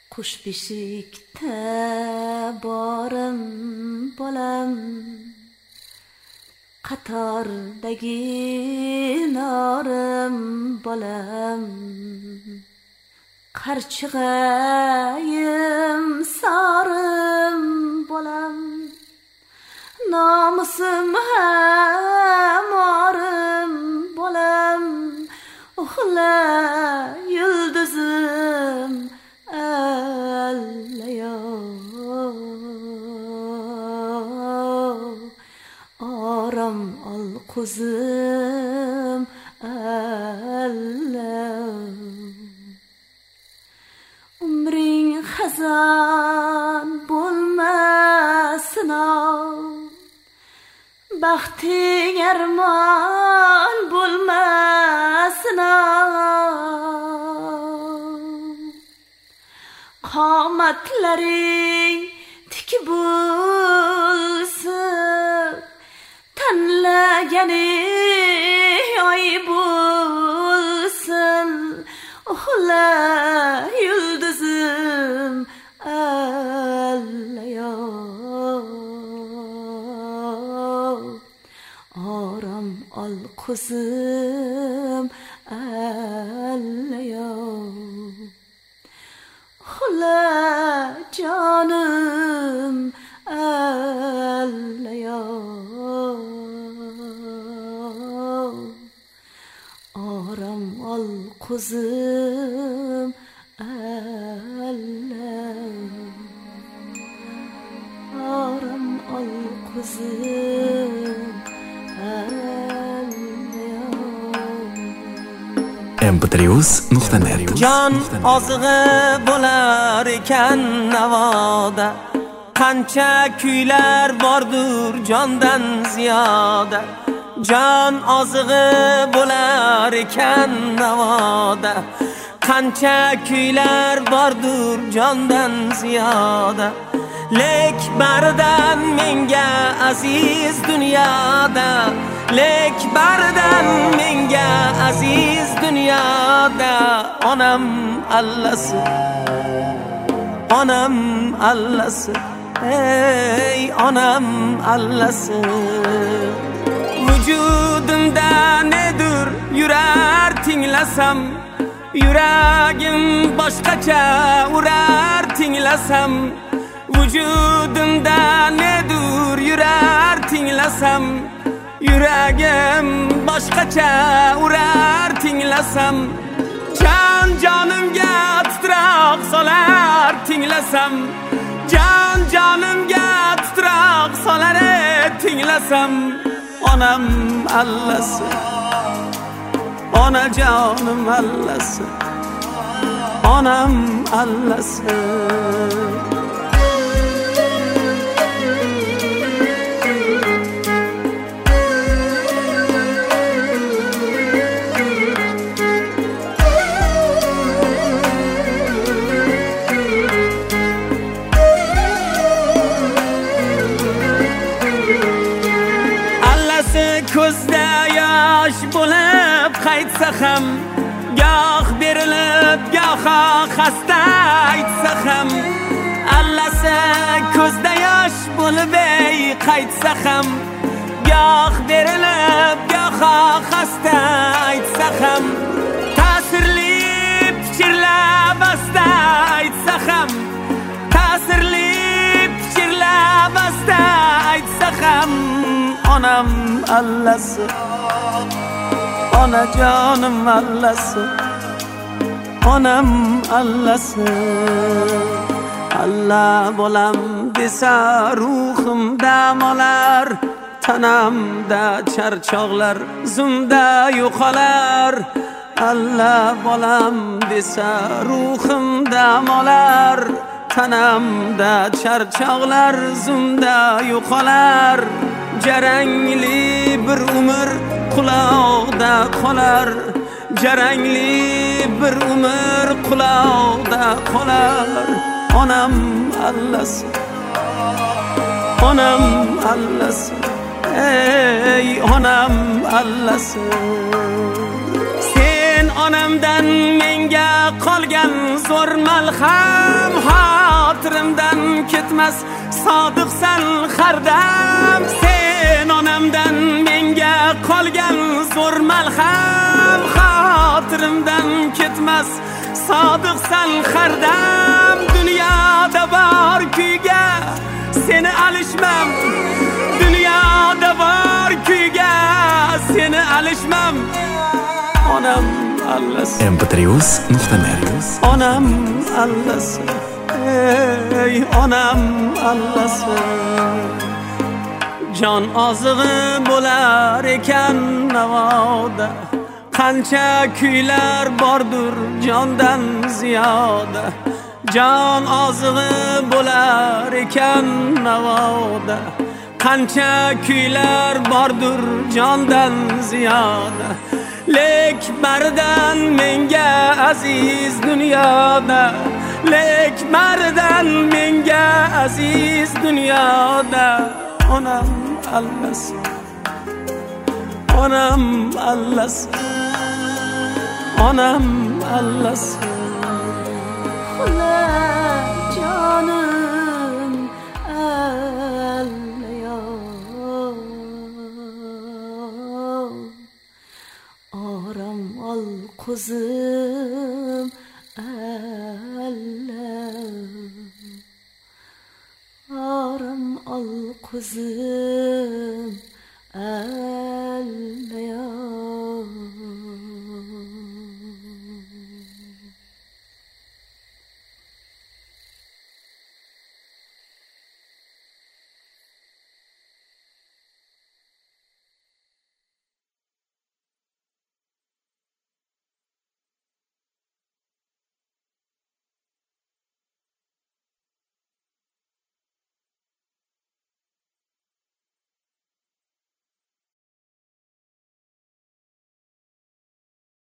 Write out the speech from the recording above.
Qush beshikda borim bolam, qatordagi norim bolam, qarchig'ayim sorim bolam, nomusim ham orim bolam, uxla yulduzim allayo, orom ol quzim allayo. Umring xazon bo'lmasin, baxting armon bo'lmasin, qomatlaring tik bo'lsin, tanlaganing oy bo'lsin, uxla yulduzim allayo, orom ol quzim allayo, uxla jonim allayo, orom ol quzim allayo, orom ol quzim allayo. mp3.net Jon ozig'i bo'lar ekan navoda, qancha kuylar bordur jondan ziyoda. Jon ozig'i bo'lar ekan navoda, qancha kuylar bordur jondan ziyoda. Lek baridan menga aziz dunyoda, lek baridan menga aziz dunyoda. Onam allasi, onam allasi, ey onam allasi. Vücudimda nedir yurar tinglasam, yuragim boshqacha urar tinglasam. Vücudimda nedir yurar tinglasam, yuragim boshqacha urar tinglasam. Jon jonimga titroq solar tinglasam, jon jonimga titroq solar tinglasam. Onam allasi, ona jonim allasi, onam allasi. Ko'zda yosh bo'lib qaytsa ham, goh berilib goh xasta aytsa ham. Allasi ko'zda yosh bo'lib qaytsa ham, goh berilib goh xasta aytsa ham. Ta'sirli fikrlar basta aytsa ham, ta'sirli fikrlar basta aytsa ham. Onam allasi, ona jonim allasi, onam allasi. Alla bolam desa ruhim dam olar, tanamda charchoqlar zumda yo'qolar. Alla bolam desa ruhim dam olar, tanamda charchoqlar zumda yo'qolar. Jarangli bir umr quloqda qolar, jarangli bir umr quloqda qolar. Onam allasi, onam allasi, ey onam allasi. Sen onamdan menga qolgan zo'r malham ketmas sodiqsan hardam sen onamdan menga qolgan zo'r malham xotirimdan ketmas sodiqsan hardam dunyoda bor kuyga seni alishmam dunyoda bor kuyga seni alishmam onam allasi mp3.net onam allasi ey onam allasi jon ozig'i bo'lar ekan navoda qancha kuylar bordur jondan ziyoda jon ozig'i bo'lar ekan navoda qancha kuylar bordur jondan ziyoda lek baridan menga aziz dunyoda lek baridan menga aziz dunyoda onam allasi onam allasi onam allasi canım ağlıyor aram al kuzum aram al kuzum